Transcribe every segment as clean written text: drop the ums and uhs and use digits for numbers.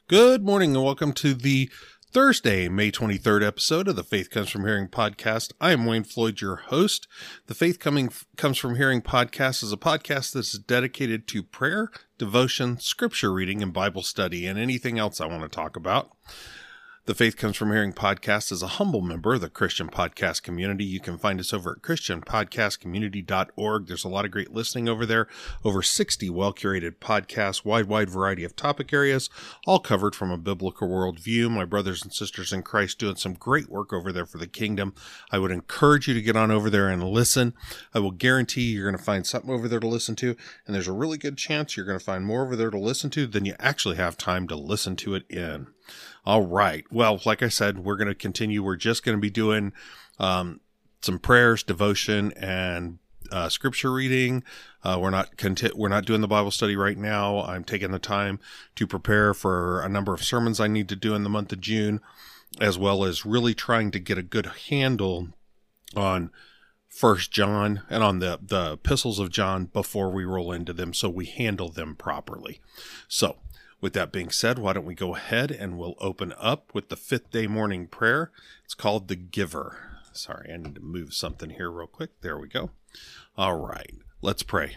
Good morning and welcome to the Thursday, May 23rd episode of the Faith Comes From Hearing podcast. I am Wayne Floyd, your host. The Faith Comes From Hearing podcast is a podcast that is dedicated to prayer, devotion, scripture reading, and Bible study, and anything else I want to talk about. The Faith Comes From Hearing podcast is a humble member of the Christian podcast community. You can find us over at christianpodcastcommunity.org. There's a lot of great listening over there. Over 60 well-curated podcasts, wide variety of topic areas, all covered from a biblical worldview. My brothers and sisters in Christ doing some great work over there for the kingdom. I would encourage you to get on over there and listen. I will guarantee you're going to find something over there to listen to, and there's a really good chance you're going to find more over there to listen to than you actually have time to listen to it in. All right. Well, like I said, we're going to continue. We're just going to be doing some prayers, devotion, and scripture reading. We're not doing the Bible study right now. I'm taking the time to prepare for a number of sermons I need to do in the month of June, as well as really trying to get a good handle on 1 John and on the epistles of John before we roll into them, so we handle them properly. So, with that being said, why don't we go ahead and we'll open up with the fifth day morning prayer. It's called the Giver. Sorry, I need to move something here real quick. There we go. All right, let's pray.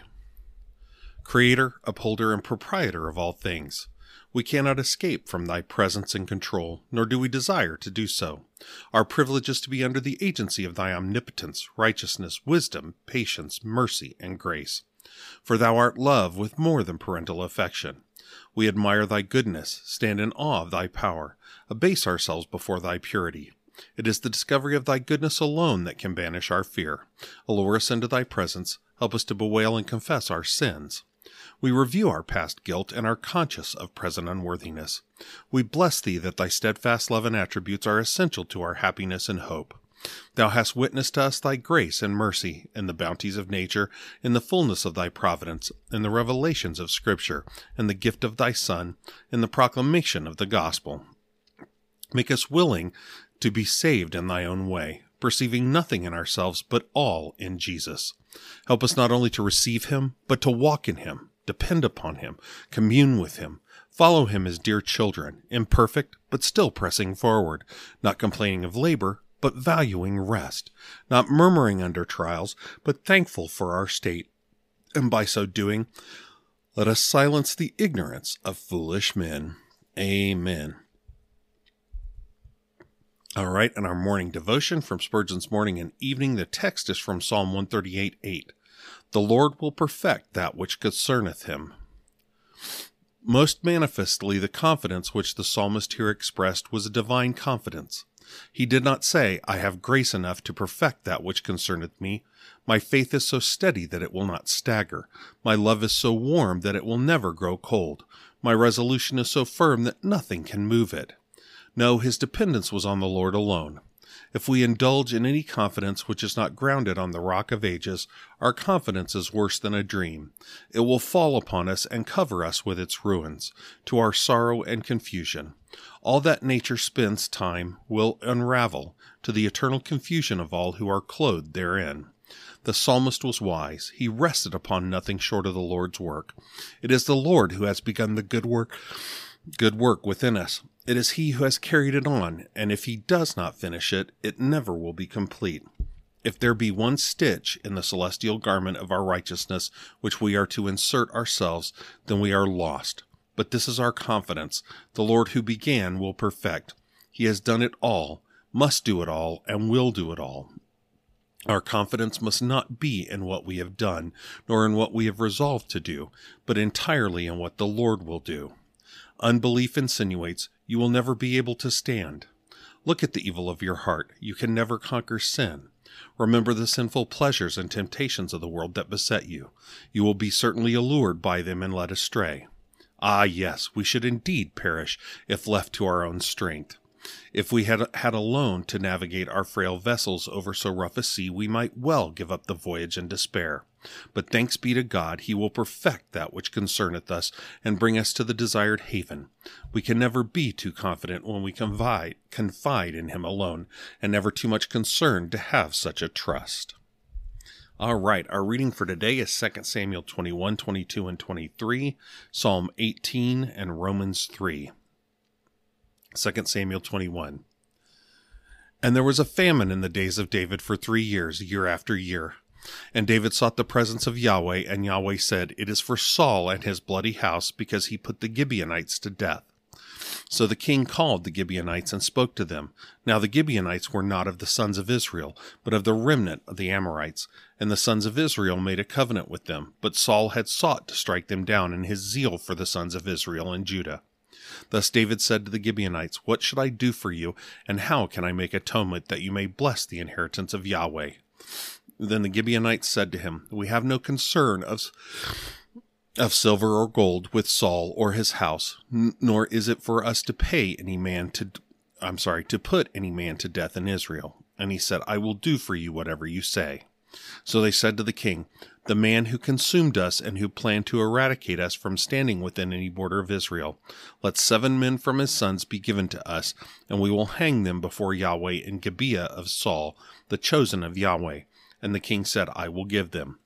Creator, upholder, and proprietor of all things, we cannot escape from thy presence and control, nor do we desire to do so. Our privilege is to be under the agency of thy omnipotence, righteousness, wisdom, patience, mercy, and grace. For thou art love with more than parental affection. We admire thy goodness, stand in awe of thy power, abase ourselves before thy purity. It is the discovery of thy goodness alone that can banish our fear. Allure us into thy presence, help us to bewail and confess our sins. We review our past guilt and are conscious of present unworthiness. We bless thee that thy steadfast love and attributes are essential to our happiness and hope. Thou hast witnessed to us thy grace and mercy in the bounties of nature, in the fullness of thy providence, in the revelations of Scripture, in the gift of thy Son, in the proclamation of the gospel. Make us willing to be saved in thy own way, perceiving nothing in ourselves but all in Jesus. Help us not only to receive him, but to walk in him, depend upon him, commune with him, follow him as dear children, imperfect, but still pressing forward, not complaining of labor, but valuing rest, not murmuring under trials, but thankful for our state. And by so doing, let us silence the ignorance of foolish men. Amen. All right, and our morning devotion from Spurgeon's Morning and Evening, the text is from Psalm 138:8. The Lord will perfect that which concerneth him. Most manifestly, the confidence which the psalmist here expressed was a divine confidence. He did not say, I have grace enough to perfect that which concerneth me. My faith is so steady that it will not stagger. My love is so warm that it will never grow cold. My resolution is so firm that nothing can move it. No, his dependence was on the Lord alone. If we indulge in any confidence which is not grounded on the rock of ages, our confidence is worse than a dream. It will fall upon us and cover us with its ruins, to our sorrow and confusion. All that nature spends time will unravel, to the eternal confusion of all who are clothed therein. The psalmist was wise. He rested upon nothing short of the Lord's work. It is the Lord who has begun the good work within us. It is he who has carried it on, and if he does not finish it, it never will be complete. If there be one stitch in the celestial garment of our righteousness which we are to insert ourselves, then we are lost. But this is our confidence. The Lord who began will perfect. He has done it all, must do it all, and will do it all. Our confidence must not be in what we have done, nor in what we have resolved to do, but entirely in what the Lord will do. Unbelief insinuates, you will never be able to stand. Look at the evil of your heart. You can never conquer sin. Remember the sinful pleasures and temptations of the world that beset you. You will be certainly allured by them and led astray. Ah, yes, we should indeed perish if left to our own strength. If we had alone to navigate our frail vessels over so rough a sea, we might well give up the voyage in despair. But thanks be to God, he will perfect that which concerneth us, and bring us to the desired haven. We can never be too confident when we confide in him alone, and never too much concerned to have such a trust. All right, our reading for today is 2 Samuel 21, 22, and 23, Psalm 18, and Romans 3. 2 Samuel 21. And there was a famine in the days of David for 3 years, year after year. And David sought the presence of Yahweh, and Yahweh said, It is for Saul and his bloody house, because he put the Gibeonites to death. So the king called the Gibeonites and spoke to them. Now the Gibeonites were not of the sons of Israel, but of the remnant of the Amorites. And the sons of Israel made a covenant with them. But Saul had sought to strike them down in his zeal for the sons of Israel and Judah. Thus David said to the Gibeonites, What should I do for you, and how can I make atonement that you may bless the inheritance of Yahweh? Then the Gibeonites said to him, We have no concern of silver or gold with Saul or his house, nor is it for us to pay any man to put any man to death in Israel. And he said, I will do for you whatever you say. So they said to the king, The man who consumed us and who planned to eradicate us from standing within any border of Israel, let 7 men from his sons be given to us, and we will hang them before Yahweh in Gibeah of Saul, the chosen of Yahweh. And the king said, I will give them.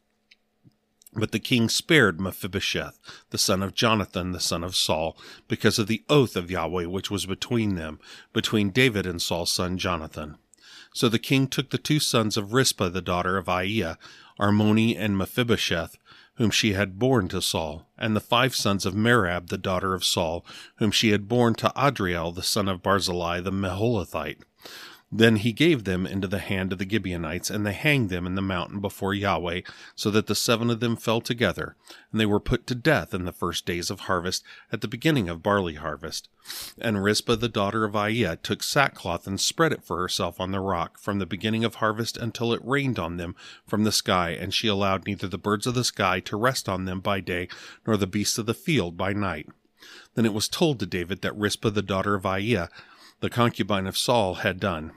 But the king spared Mephibosheth, the son of Jonathan, the son of Saul, because of the oath of Yahweh which was between them, between David and Saul's son Jonathan. So the king took the 2 sons of Rizpah, the daughter of Aiah, Armoni and Mephibosheth, whom she had borne to Saul, and the 5 sons of Merab, the daughter of Saul, whom she had borne to Adriel, the son of Barzillai, the Meholathite. Then he gave them into the hand of the Gibeonites, and they hanged them in the mountain before Yahweh, so that the 7 of them fell together, and they were put to death in the first days of harvest, at the beginning of barley harvest. And Rizpah the daughter of Aiah took sackcloth and spread it for herself on the rock, from the beginning of harvest until it rained on them from the sky, and she allowed neither the birds of the sky to rest on them by day, nor the beasts of the field by night. Then it was told to David that Rizpah the daughter of Aiah, the concubine of Saul, had done.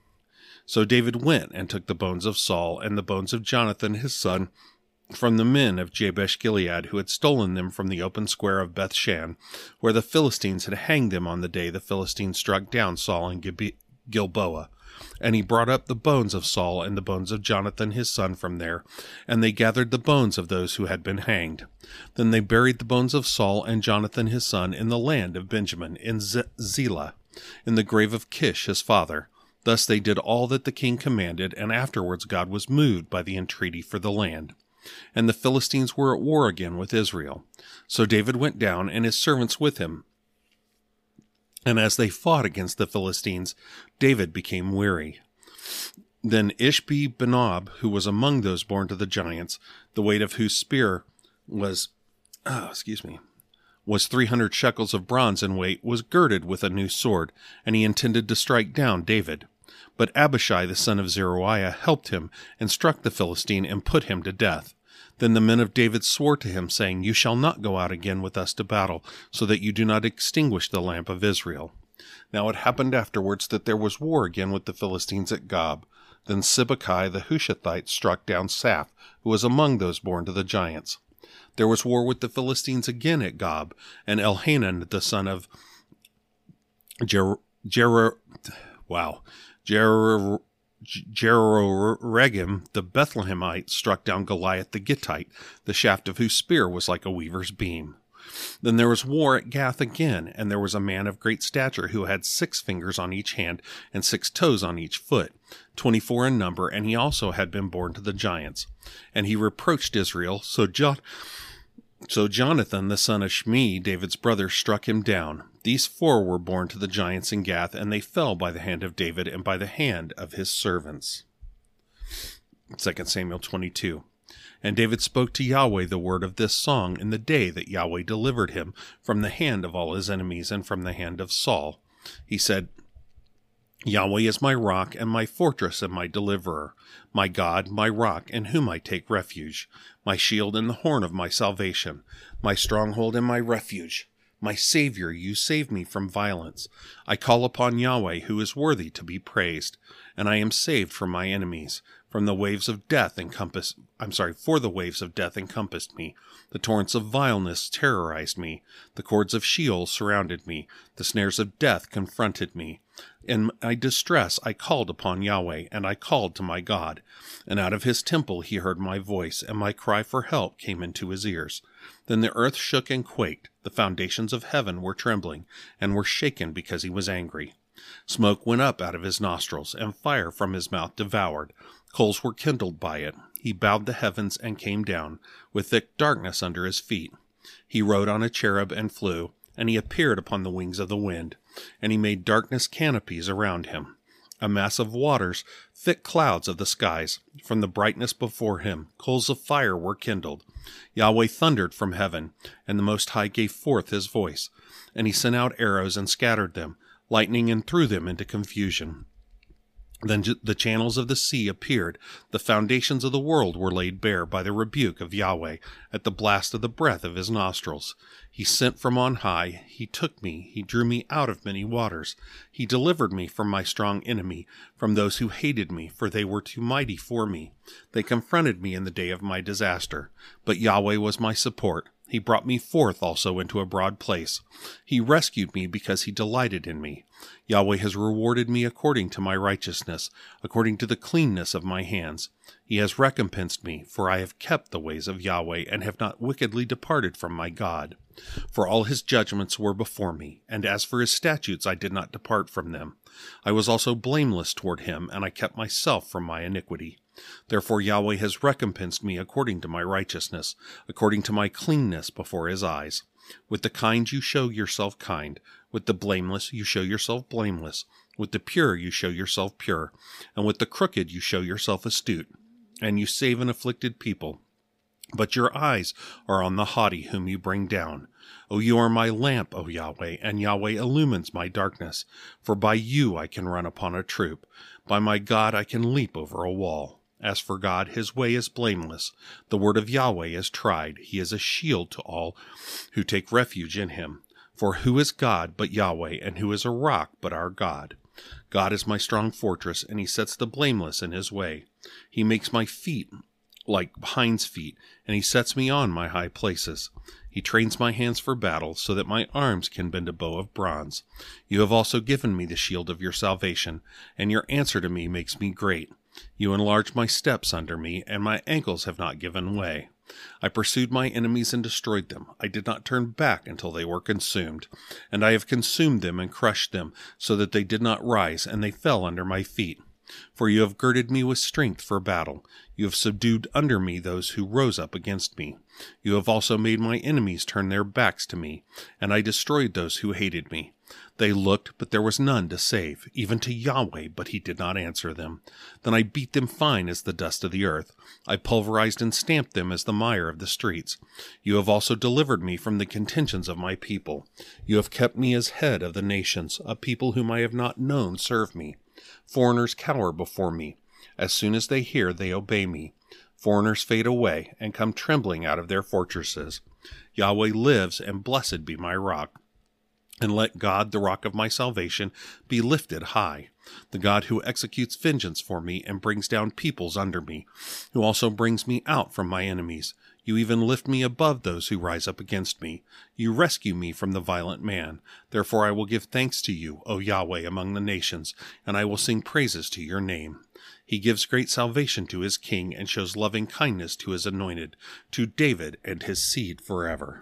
So David went and took the bones of Saul and the bones of Jonathan his son from the men of Jabesh-Gilead, who had stolen them from the open square of Bethshan, where the Philistines had hanged them on the day the Philistines struck down Saul in Gilboa. And he brought up the bones of Saul and the bones of Jonathan his son from there, and they gathered the bones of those who had been hanged. Then they buried the bones of Saul and Jonathan his son in the land of Benjamin, in Zelah, in the grave of Kish his father. Thus they did all that the king commanded, and afterwards God was moved by the entreaty for the land. And the Philistines were at war again with Israel. So David went down, and his servants with him. And as they fought against the Philistines, David became weary. Then Ishbi-Benob, who was among those born to the giants, the weight of whose spear was 300 shekels of bronze in weight, was girded with a new sword, and he intended to strike down David. But Abishai the son of Zeruiah helped him, and struck the Philistine, and put him to death. Then the men of David swore to him, saying, You shall not go out again with us to battle, so that you do not extinguish the lamp of Israel. Now it happened afterwards that there was war again with the Philistines at Gob. Then Sibbecai the Hushathite struck down Saph, who was among those born to the giants. There was war with the Philistines again at Gob, and Elhanan the son of Jeroregim the Bethlehemite struck down Goliath the Gittite, the shaft of whose spear was like a weaver's beam. Then there was war at Gath again, and there was a man of great stature who had 6 fingers on each hand and 6 toes on each foot, 24 in number, and he also had been born to the giants. And he reproached Israel, so Jonathan the son of Shimei, David's brother, struck him down. These 4 were born to the giants in Gath, and they fell by the hand of David and by the hand of his servants. 2 Samuel 22. And David spoke to Yahweh the word of this song in the day that Yahweh delivered him from the hand of all his enemies and from the hand of Saul. He said, Yahweh is my rock and my fortress and my deliverer, my God, my rock, in whom I take refuge, my shield and the horn of my salvation, my stronghold and my refuge. My Savior, you save me from violence. I call upon Yahweh, who is worthy to be praised, and I am saved from my enemies. For the waves of death encompassed me. The torrents of vileness terrorized me. The cords of Sheol surrounded me. The snares of death confronted me. In my distress I called upon Yahweh, and I called to my God. And out of his temple he heard my voice, and my cry for help came into his ears. Then the earth shook and quaked. The foundations of heaven were trembling, and were shaken because he was angry. Smoke went up out of his nostrils, and fire from his mouth devoured. Coals were kindled by it. He bowed the heavens and came down, with thick darkness under his feet. He rode on a cherub and flew, and he appeared upon the wings of the wind, and he made darkness canopies around him. A mass of waters, thick clouds of the skies. From the brightness before him, coals of fire were kindled. Yahweh thundered from heaven, and the Most High gave forth his voice. And he sent out arrows and scattered them, lightning and threw them into confusion. Then the channels of the sea appeared. The foundations of the world were laid bare by the rebuke of Yahweh at the blast of the breath of his nostrils. He sent from on high. He took me. He drew me out of many waters. He delivered me from my strong enemy, from those who hated me, for they were too mighty for me. They confronted me in the day of my disaster. But Yahweh was my support. He brought me forth also into a broad place. He rescued me because he delighted in me. Yahweh has rewarded me according to my righteousness, according to the cleanness of my hands. He has recompensed me, for I have kept the ways of Yahweh, and have not wickedly departed from my God. For all his judgments were before me, and as for his statutes I did not depart from them. I was also blameless toward him, and I kept myself from my iniquity. Therefore Yahweh has recompensed me according to my righteousness, according to my cleanness before his eyes. With the kind you show yourself kind, with the blameless you show yourself blameless, with the pure you show yourself pure, and with the crooked you show yourself astute, and you save an afflicted people. But your eyes are on the haughty whom you bring down. O you are my lamp, O Yahweh, and Yahweh illumines my darkness. For by you I can run upon a troop. By my God I can leap over a wall. As for God, his way is blameless. The word of Yahweh is tried. He is a shield to all who take refuge in him. For who is God but Yahweh, and who is a rock but our God? God is my strong fortress, and he sets the blameless in his way. He makes my feet like hinds' feet, and he sets me on my high places. He trains my hands for battle, so that my arms can bend a bow of bronze. You have also given me the shield of your salvation, and your answer to me makes me great. You enlarge my steps under me, and my ankles have not given way. I pursued my enemies and destroyed them. I did not turn back until they were consumed. And I have consumed them and crushed them, so that they did not rise, and they fell under my feet. For you have girded me with strength for battle. You have subdued under me those who rose up against me. You have also made my enemies turn their backs to me, and I destroyed those who hated me. They looked, but there was none to save, even to Yahweh, but he did not answer them. Then I beat them fine as the dust of the earth. I pulverized and stamped them as the mire of the streets. You have also delivered me from the contentions of my people. You have kept me as head of the nations. A people whom I have not known serve me. Foreigners cower before me. As soon as they hear, they obey me. Foreigners fade away and come trembling out of their fortresses. Yahweh lives, and blessed be my rock. And let God, the rock of my salvation, be lifted high. The God who executes vengeance for me and brings down peoples under me, who also brings me out from my enemies. You even lift me above those who rise up against me. You rescue me from the violent man. Therefore I will give thanks to you, O Yahweh, among the nations, and I will sing praises to your name. He gives great salvation to his king and shows loving kindness to his anointed, to David and his seed forever.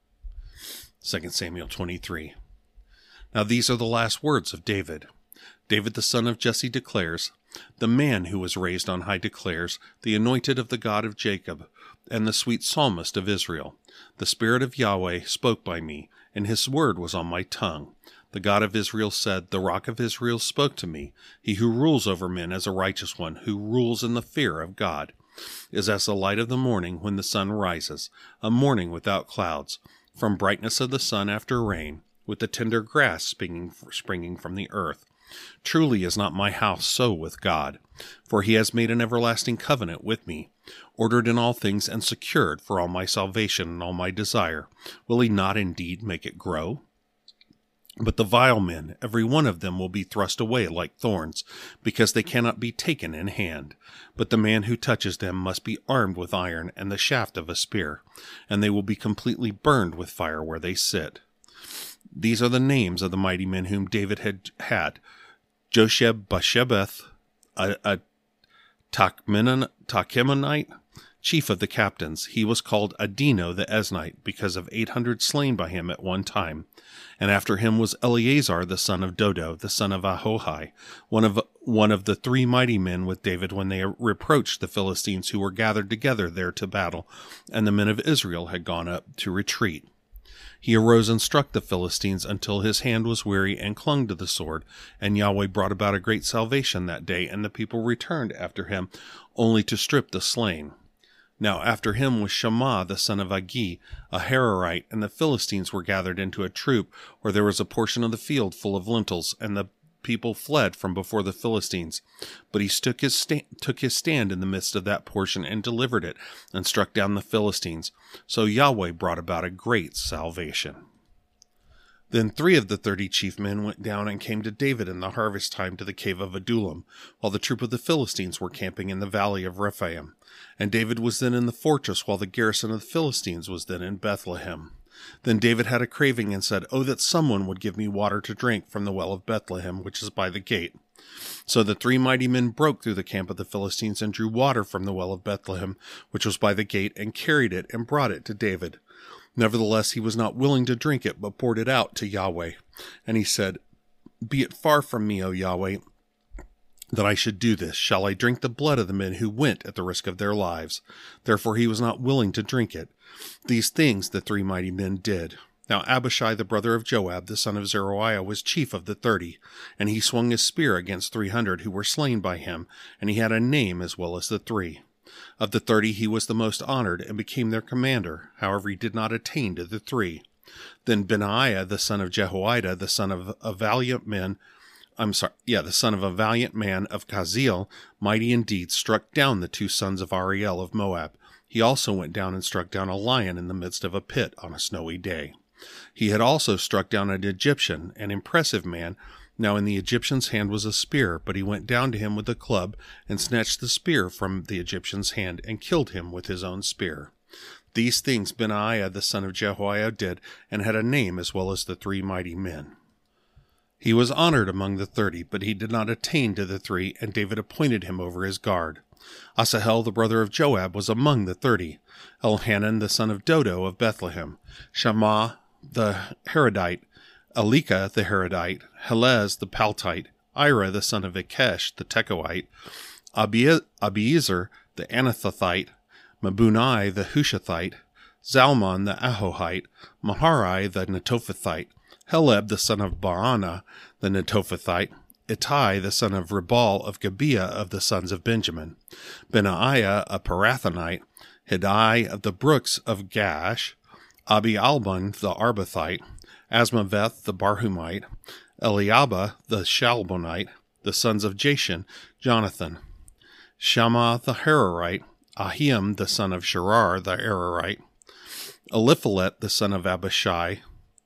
2 Samuel 23. Now these are the last words of David. David the son of Jesse declares, the man who was raised on high declares, the anointed of the God of Jacob, and the sweet psalmist of Israel. The Spirit of Yahweh spoke by me, and his word was on my tongue. The God of Israel said, the rock of Israel spoke to me. He who rules over men as a righteous one, who rules in the fear of God, is as the light of the morning when the sun rises, a morning without clouds, from brightness of the sun after rain, with the tender grass springing from the earth. Truly is not my house so with God, for he has made an everlasting covenant with me, ordered in all things and secured for all my salvation and all my desire. Will he not indeed make it grow? But the vile men, every one of them, will be thrust away like thorns, because they cannot be taken in hand. But the man who touches them must be armed with iron and the shaft of a spear, and they will be completely burned with fire where they sit. These are the names of the mighty men whom David had: Josheb-Basshebeth, a Tahkemonite, chief of the captains. He was called Adino the Eznite, because of 800 slain by him at one time. And after him was Eleazar the son of Dodo, the son of Ahohi, one of the three mighty men with David when they reproached the Philistines who were gathered together there to battle, and the men of Israel had gone up to retreat. He arose and struck the Philistines until his hand was weary and clung to the sword, and Yahweh brought about a great salvation that day, and the people returned after him only to strip the slain. Now after him was Shammah the son of Agi, a Hararite, and the Philistines were gathered into a troop, where there was a portion of the field full of lentils, and the people fled from before the Philistines. But he took his stand in the midst of that portion and delivered it, and struck down the Philistines. So Yahweh brought about a great salvation. Then 3 of the 30 chief men went down and came to David in the harvest time to the cave of Adullam, while the troop of the Philistines were camping in the valley of Rephaim. And David was then in the fortress, while the garrison of the Philistines was then in Bethlehem. Then David had a craving and said, "Oh, that someone would give me water to drink from the well of Bethlehem, which is by the gate." So the 3 mighty men broke through the camp of the Philistines and drew water from the well of Bethlehem, which was by the gate, and carried it and brought it to David. Nevertheless, he was not willing to drink it, but poured it out to Yahweh. And he said, "Be it far from me, O Yahweh, that I should do this. Shall I drink the blood of the men who went at the risk of their lives?" Therefore he was not willing to drink it. These things the 3 mighty men did. Now Abishai the brother of Joab, the son of Zeruiah, was chief of the 30, and he swung his spear against 300 who were slain by him, and he had a name as well as the 3. Of the 30 he was the most honored, and became their commander. However, he did not attain to the 3. Then Benaiah the son of Jehoiada, the son of a valiant man of Kazeel, mighty in deeds, struck down the 2 sons of Ariel of Moab. He also went down and struck down a lion in the midst of a pit on a snowy day. He had also struck down an Egyptian, an impressive man. Now in the Egyptian's hand was a spear, but he went down to him with a club, and snatched the spear from the Egyptian's hand, and killed him with his own spear. These things Benaiah the son of Jehoiada did, and had a name as well as the 3 mighty men. He was honored among the 30, but he did not attain to the 3, and David appointed him over his guard. Asahel the brother of Joab was among the 30, Elhanan the son of Dodo of Bethlehem, Shammah the Haradite, Elika the Haradite, Helez the Paltite, Ira the son of Ikesh the Tekoite, Abiezer the Anathothite, Mabunai the Hushathite, Zalmon the Ahohite, Maharai the Netophathite, Heleb the son of Baana the Netophathite, Ittai the son of Ribal of Gibeah of the sons of Benjamin, Benaiah a Parathonite, Hiddai of the brooks of Gash, Abialbon the Arbathite, Asmaveth the Barhumite, Eliabah the Shalbonite, the sons of Jashan, Jonathan, Shammah the Hararite, Ahiam the son of Sherar the Ararite, Eliphalet the son of Ahasbai,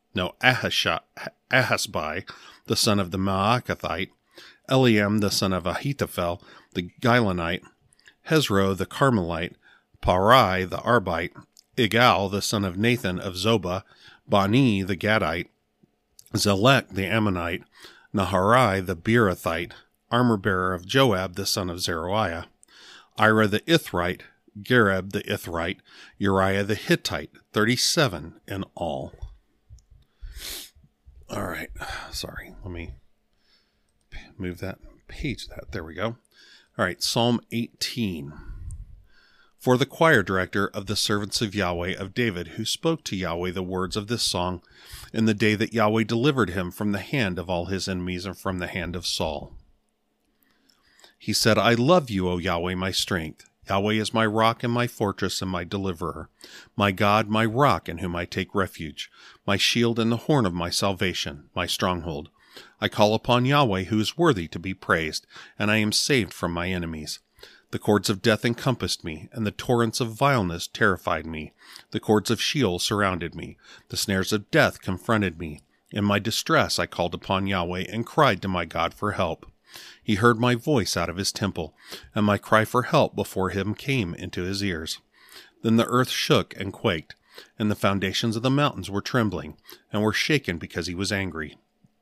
the son of the Maacathite, Eliam the son of Ahithophel the Gilonite, Hezro the Carmelite, Parai the Arbite, Igal the son of Nathan of Zobah, Bani the Gadite, Zelek the Ammonite, Naharai the Beerothite, armor-bearer of Joab the son of Zeruiah, Ira the Ithrite, Gareb the Ithrite, Uriah the Hittite, 37 in all. All right, sorry, let me move that page. There we go. All right, Psalm 18. For the choir director of the servants of Yahweh of David, who spoke to Yahweh the words of this song in the day that Yahweh delivered him from the hand of all his enemies and from the hand of Saul. He said, I love you, O Yahweh, my strength. Yahweh is my rock and my fortress and my deliverer, my God, my rock in whom I take refuge, my shield and the horn of my salvation, my stronghold. I call upon Yahweh, who is worthy to be praised, and I am saved from my enemies. The cords of death encompassed me, and the torrents of vileness terrified me. The cords of Sheol surrounded me. The snares of death confronted me. In my distress I called upon Yahweh and cried to my God for help. He heard my voice out of his temple, and my cry for help before him came into his ears. Then the earth shook and quaked, and the foundations of the mountains were trembling, and were shaken because he was angry.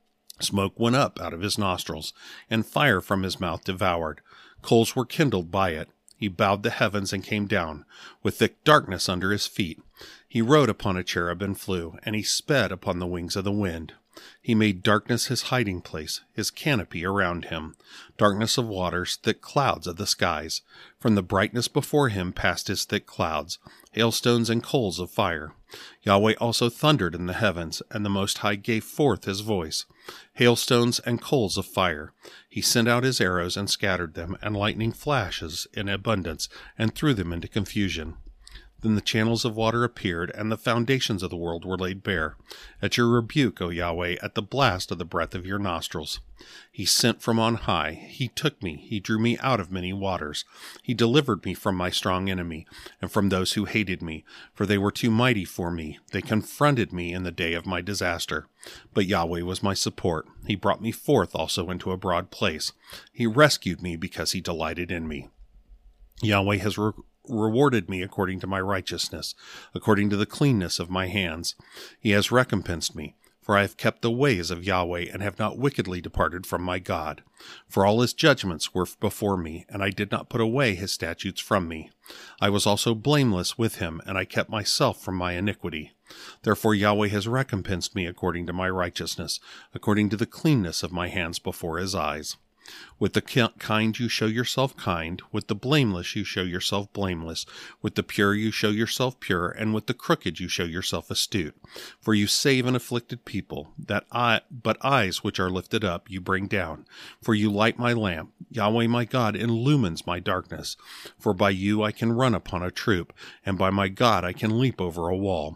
Smoke went up out of his nostrils, and fire from his mouth devoured. Coals were kindled by it. He bowed the heavens and came down, with thick darkness under his feet. He rode upon a cherub and flew, and he sped upon the wings of the wind. He made darkness his hiding place, his canopy around him, darkness of waters, thick clouds of the skies. From the brightness before him passed his thick clouds, hailstones and coals of fire. Yahweh also thundered in the heavens, and the Most High gave forth his voice, hailstones and coals of fire. He sent out his arrows and scattered them, and lightning flashes in abundance, and threw them into confusion. Then the channels of water appeared, and the foundations of the world were laid bare. At your rebuke, O Yahweh, at the blast of the breath of your nostrils. He sent from on high. He took me. He drew me out of many waters. He delivered me from my strong enemy, and from those who hated me, for they were too mighty for me. They confronted me in the day of my disaster. But Yahweh was my support. He brought me forth also into a broad place. He rescued me because he delighted in me. Yahweh has rewarded me according to my righteousness, according to the cleanness of my hands. He has recompensed me, for I have kept the ways of Yahweh, and have not wickedly departed from my God. For all his judgments were before me, and I did not put away his statutes from me. I was also blameless with him, and I kept myself from my iniquity. Therefore Yahweh has recompensed me according to my righteousness, according to the cleanness of my hands before his eyes. With the kind you show yourself kind, with the blameless you show yourself blameless, with the pure you show yourself pure, and with the crooked you show yourself astute. For you save an afflicted people, but eyes which are lifted up you bring down. For you light my lamp, Yahweh my God illumines my darkness. For by you I can run upon a troop, and by my God I can leap over a wall.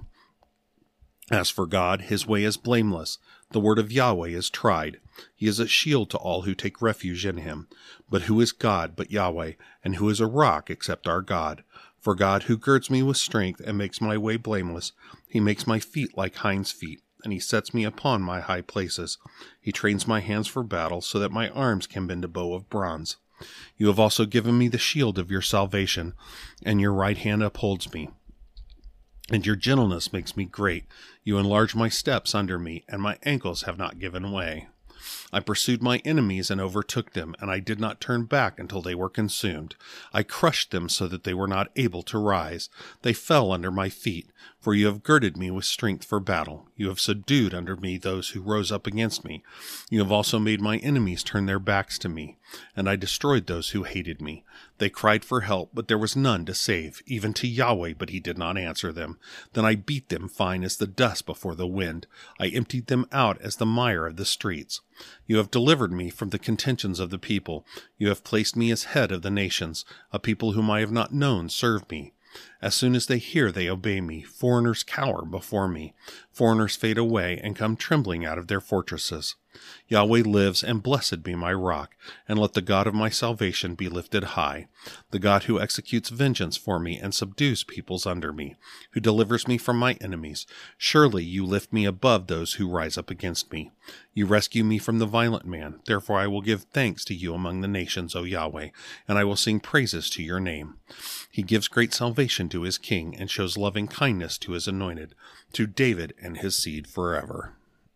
As for God, his way is blameless. The word of Yahweh is tried. He is a shield to all who take refuge in him. But who is God but Yahweh? And who is a rock except our God? For God, who girds me with strength and makes my way blameless, he makes my feet like hinds' feet, and he sets me upon my high places. He trains my hands for battle, so that my arms can bend a bow of bronze. You have also given me the shield of your salvation, and your right hand upholds me. And your gentleness makes me great. You enlarge my steps under me, and my ankles have not given way. I pursued my enemies and overtook them, and I did not turn back until they were consumed. I crushed them so that they were not able to rise. They fell under my feet, for you have girded me with strength for battle. You have subdued under me those who rose up against me. You have also made my enemies turn their backs to me, and I destroyed those who hated me. They cried for help, but there was none to save, even to Yahweh, but he did not answer them. Then I beat them fine as the dust before the wind. I emptied them out as the mire of the streets. You have delivered me from the contentions of the people. You have placed me as head of the nations. A people whom I have not known serve me. As soon as they hear, they obey me. Foreigners cower before me. Foreigners fade away and come trembling out of their fortresses. Yahweh lives, and blessed be my rock, and let the God of my salvation be lifted high, the God who executes vengeance for me and subdues peoples under me, who delivers me from my enemies. Surely you lift me above those who rise up against me. You rescue me from the violent man. Therefore I will give thanks to you among the nations, O Yahweh, and I will sing praises to your name. He gives great salvation to his king, and shows loving kindness to his anointed, to David and his seed forever.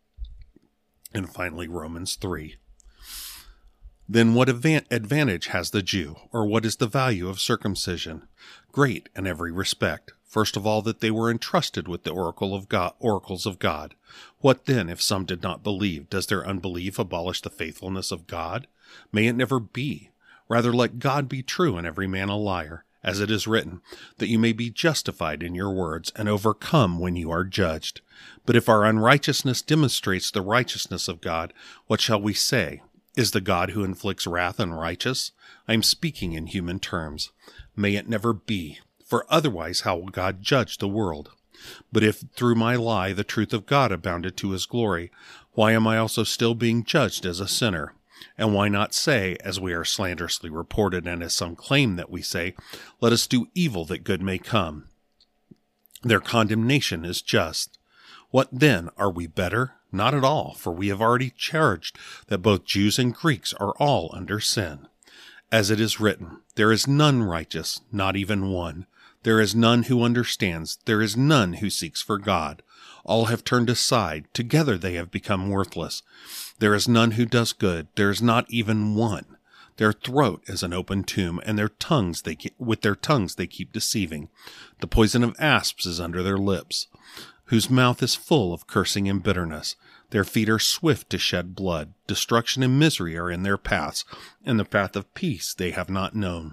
And finally, Romans 3. Then what advantage has the Jew, or what is the value of circumcision? Great in every respect. First of all, that they were entrusted with the oracles of God. What then, if some did not believe? Does their unbelief abolish the faithfulness of God? May it never be. Rather, let God be true and every man a liar, as it is written, that you may be justified in your words and overcome when you are judged. But if our unrighteousness demonstrates the righteousness of God, what shall we say? Is the God who inflicts wrath unrighteous? I am speaking in human terms. May it never be, for otherwise how will God judge the world? But if through my lie the truth of God abounded to his glory, why am I also still being judged as a sinner? And why not say, as we are slanderously reported, and as some claim that we say, let us do evil that good may come? Their condemnation is just. What then? Are we better? Not at all, for we have already charged that both Jews and Greeks are all under sin. As it is written, there is none righteous, not even one. There is none who understands. There is none who seeks for God. All have turned aside. Together they have become worthless. There is none who does good. There is not even one. Their throat is an open tomb, and with their tongues they keep deceiving. The poison of asps is under their lips, whose mouth is full of cursing and bitterness. Their feet are swift to shed blood. Destruction and misery are in their paths, and the path of peace they have not known.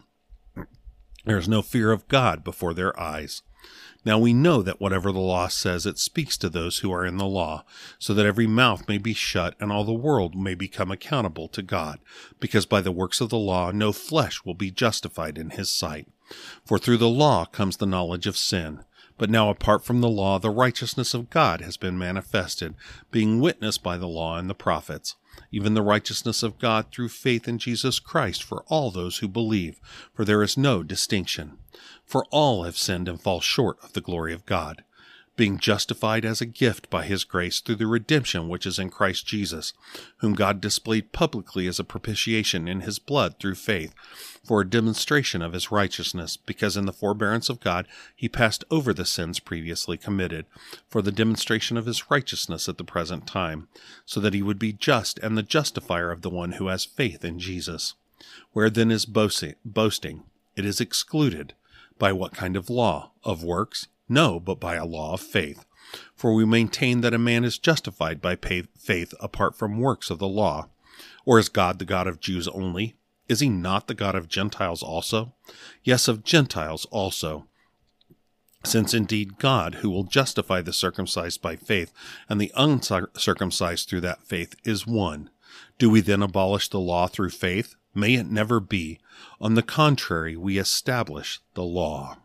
There is no fear of God before their eyes. Now we know that whatever the law says, it speaks to those who are in the law, so that every mouth may be shut and all the world may become accountable to God, because by the works of the law no flesh will be justified in his sight. For through the law comes the knowledge of sin. But now apart from the law, the righteousness of God has been manifested, being witnessed by the law and the prophets, even the righteousness of God through faith in Jesus Christ for all those who believe, for there is no distinction. For all have sinned and fall short of the glory of God, being justified as a gift by his grace through the redemption which is in Christ Jesus, whom God displayed publicly as a propitiation in his blood through faith, for a demonstration of his righteousness, because in the forbearance of God he passed over the sins previously committed, for the demonstration of his righteousness at the present time, so that he would be just and the justifier of the one who has faith in Jesus. Where then is boasting? It is excluded. By what kind of law? Of works? No, but by a law of faith. For we maintain that a man is justified by faith apart from works of the law. Or is God the God of Jews only? Is he not the God of Gentiles also? Yes, of Gentiles also. Since indeed God, who will justify the circumcised by faith, and the uncircumcised through that faith, is one. Do we then abolish the law through faith? May it never be. On the contrary, we establish the law.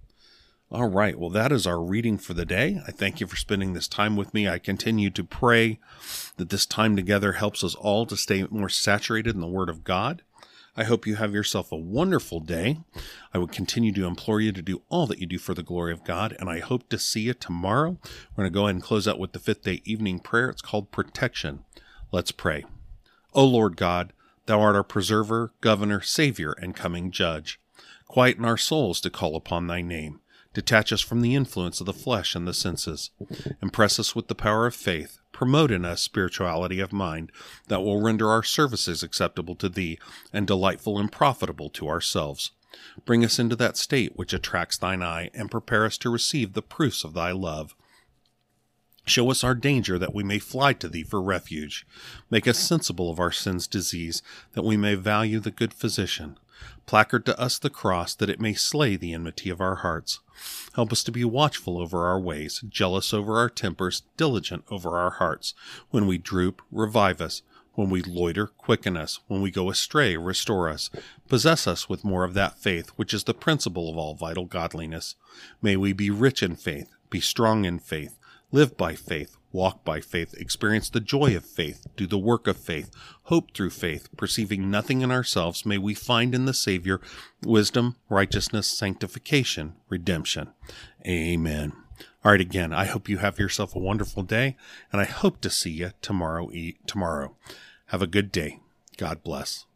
All right, well, that is our reading for the day. I thank you for spending this time with me. I continue to pray that this time together helps us all to stay more saturated in the Word of God. I hope you have yourself a wonderful day. I would continue to implore you to do all that you do for the glory of God, and I hope to see you tomorrow. We're going to go ahead and close out with the fifth day evening prayer. It's called Protection. Let's pray. O Lord God, thou art our preserver, governor, savior, and coming judge. Quieten our souls to call upon thy name. Detach us from the influence of the flesh and the senses. Impress us with the power of faith. Promote in us spirituality of mind that will render our services acceptable to thee and delightful and profitable to ourselves. Bring us into that state which attracts thine eye and prepare us to receive the proofs of thy love. Show us our danger that we may fly to thee for refuge. Make us sensible of our sin's disease that we may value the good physician. Placard to us the cross that it may slay the enmity of our hearts. Help us to be watchful over our ways, jealous over our tempers, diligent over our hearts. When we droop, revive us. When we loiter, quicken us. When we go astray, restore us. Possess us with more of that faith, which is the principle of all vital godliness. May we be rich in faith, be strong in faith, live by faith, walk by faith, experience the joy of faith, do the work of faith, hope through faith, perceiving nothing in ourselves, may we find in the Savior wisdom, righteousness, sanctification, redemption. Amen. All right, again, I hope you have yourself a wonderful day, and I hope to see you tomorrow. Have a good day. God bless.